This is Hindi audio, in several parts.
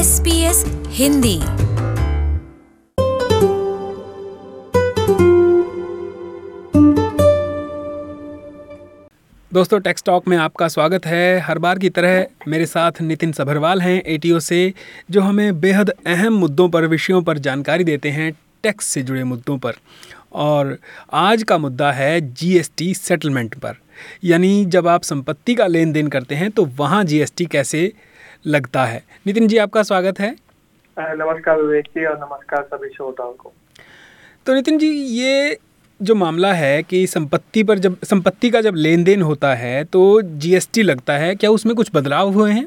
SBS हिंदी। दोस्तों, टेक्स टॉक में आपका स्वागत है। हर बार की तरह मेरे साथ नितिन सभरवाल हैं एटीओ से, जो हमें बेहद अहम मुद्दों पर, विषयों पर जानकारी देते हैं, टैक्स से जुड़े मुद्दों पर। और आज का मुद्दा है जीएसटी सेटलमेंट पर, यानी जब आप संपत्ति का लेन देन करते हैं तो वहाँ जीएसटी कैसे लगता है। नितिन जी, आपका स्वागत है। नमस्कार विवेक जी, और नमस्कार सभी श्रोताओं को। तो नितिन जी, ये जो मामला है कि संपत्ति का जब लेन देन होता है तो जीएसटी लगता है, क्या उसमें कुछ बदलाव हुए हैं?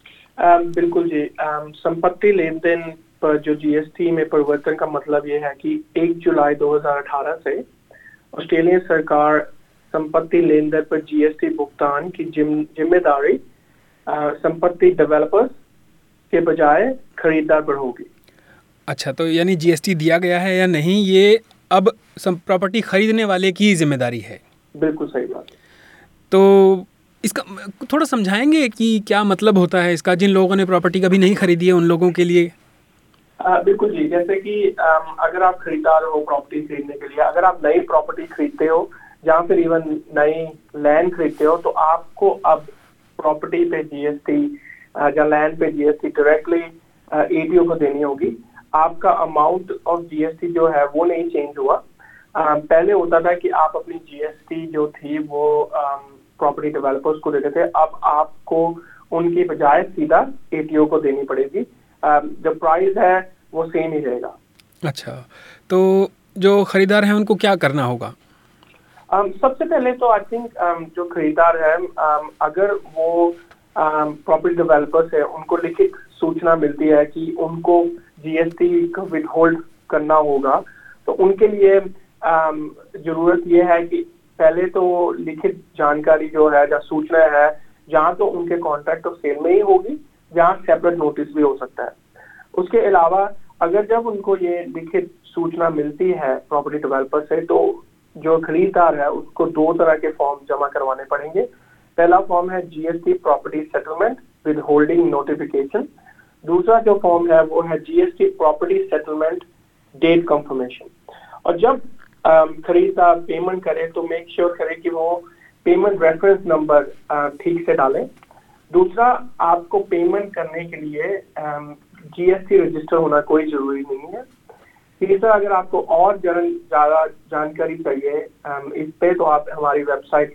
बिल्कुल जी। संपत्ति लेन देन पर जो जीएसटी में परिवर्तन का मतलब ये है कि 1 जुलाई 2018 से ऑस्ट्रेलियन सरकार संपत्ति लेन देन पर जीएसटी भुगतान की जिम्मेदारी संपत्ति डेवलपर्स के बजाय खरीदार पर होगी। अच्छा, तो यानी जीएसटी दिया गया है या नहीं, ये अब प्रॉपर्टी खरीदने वाले की जिम्मेदारी है। बिल्कुल सही बात। तो इसका थोड़ा समझाएंगे कि क्या मतलब होता है इसका, जिन लोगों ने प्रॉपर्टी कभी नहीं खरीदी है उन लोगों के लिए? बिल्कुल जी। जैसे कि अगर आप खरीदार हो प्रॉपर्टी खरीदने के लिए, अगर आप नई प्रॉपर्टी खरीदते हो या फिर इवन नई लैंड खरीदते हो, तो आपको अब प्रॉपर्टी पे जीएसटी या लैंड पे जीएसटी डायरेक्टली एटीओ को देनी होगी। आपका अमाउंट ऑफ जीएसटी जो है वो नहीं चेंज हुआ। पहले होता था कि आप अपनी जीएसटी जो थी वो प्रॉपर्टी डेवलपर्स को देते थे, अब आपको उनकी बजाय सीधा एटीओ को देनी पड़ेगी। जो प्राइस है वो सेम ही रहेगा। अच्छा, तो जो खरीदार है उनको क्या करना होगा? सबसे पहले तो आई थिंक जो खरीदार है, अगर वो प्रॉपर्टी डेवलपर्स है, उनको लिखित सूचना मिलती है कि उनको जीएसटी को विथहोल्ड करना होगा, तो उनके लिए जरूरत यह है कि पहले तो लिखित जानकारी जो है या सूचना है, जहाँ तो उनके कॉन्ट्रैक्ट ऑफ सेल में ही होगी, जहाँ सेपरेट नोटिस भी हो सकता है। उसके अलावा अगर जब उनको ये लिखित सूचना मिलती है प्रॉपर्टी डेवलपर से, तो जो खरीदार है उसको 2 तरह के फॉर्म जमा करवाने पड़ेंगे। पहला फॉर्म है GST property settlement withholding notification. दूसरा जो फॉर्म है वो है GST property settlement date confirmation. और जब खरीदार पेमेंट करे तो मेक श्योर करे कि वो पेमेंट रेफरेंस नंबर ठीक से डालें। दूसरा, आपको पेमेंट करने के लिए जीएसटी रजिस्टर होना कोई जरूरी नहीं है। तीसरा, अगर आपको और ज्यादा जानकारी चाहिए इस पे, तो आप हमारी website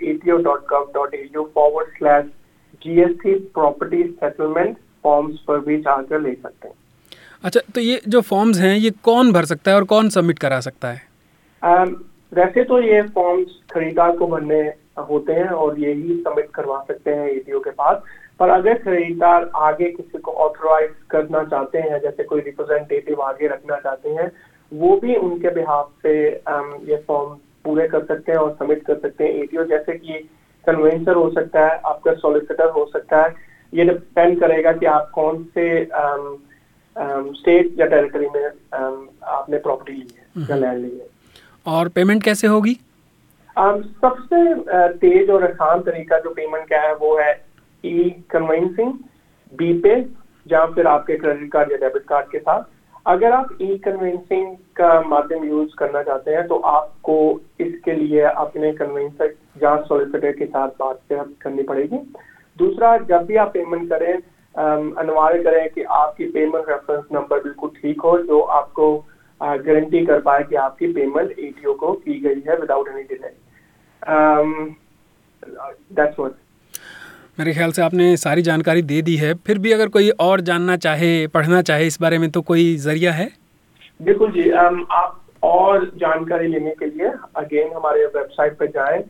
ato.gov.au/GST property settlement forms पर भी जाकर ले सकते हैं। अच्छा, तो ये जो फॉर्म्स हैं ये कौन भर सकता है और कौन सबमिट करा सकता है? वैसे तो ये फॉर्म्स खरीदार को भरने होते हैं और यही सबमिट करवा सकते हैं एटीओ के पास। पर अगर खरीदार आगे किसी को ऑथराइज करना चाहते हैं, जैसे कोई रिप्रेजेंटेटिव आगे रखना चाहते हैं, वो भी उनके बिहाफ पे ये फॉर्म पूरे कर सकते हैं और सबमिट कर सकते हैं एटीओ। जैसे कि कन्वेंसर हो सकता है, आपका सॉलिसिटर हो सकता है। ये डिपेंड करेगा कि आप कौन से स्टेट या टेरिटरी में आपने प्रॉपर्टी ली है या लैंड ली है। और पेमेंट कैसे होगी? सबसे तेज और आसान तरीका जो पेमेंट का है वो है ई कन्वेंसिंग, बी पे, या फिर आपके क्रेडिट कार्ड या डेबिट कार्ड के साथ। अगर आप ई कन्वेंसिंग का माध्यम यूज करना चाहते हैं तो आपको इसके लिए अपने कन्वेंसर या सॉलिसिटर के साथ बात करनी पड़ेगी। दूसरा, जब भी आप पेमेंट करें अनिवार्य करें कि आपकी पेमेंट रेफरेंस नंबर बिल्कुल ठीक हो, जो आपको गारंटी कर पाए कि आपकी पेमेंट एटीओ को की गई है without any delay. That's what. मेरे ख्याल से आपने सारी जानकारी दे दी है। फिर भी अगर कोई और जानना चाहे, पढ़ना चाहे इस बारे में, तो कोई जरिया है? बिल्कुल जी। आप और जानकारी लेने के लिए अगेन हमारे वेबसाइट पर जाएं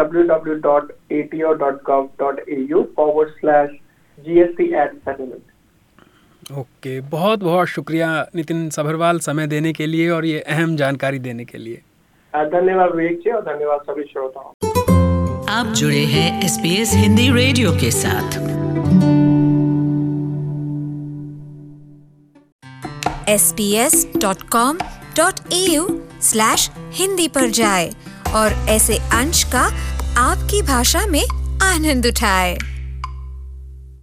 www.ato.gov.au/GST@settlement। ओके, बहुत बहुत शुक्रिया नितिन सभरवाल समय देने के लिए और ये अहम जानकारी देने के लिए। धन्यवाद विवेक जी, और धन्यवाद सभी श्रोताओं। आप जुड़े हैं SBS हिंदी रेडियो के साथ। sbs.com.au/हिंदी पर जाएं और ऐसे अंश का आपकी भाषा में आनंद उठाएं।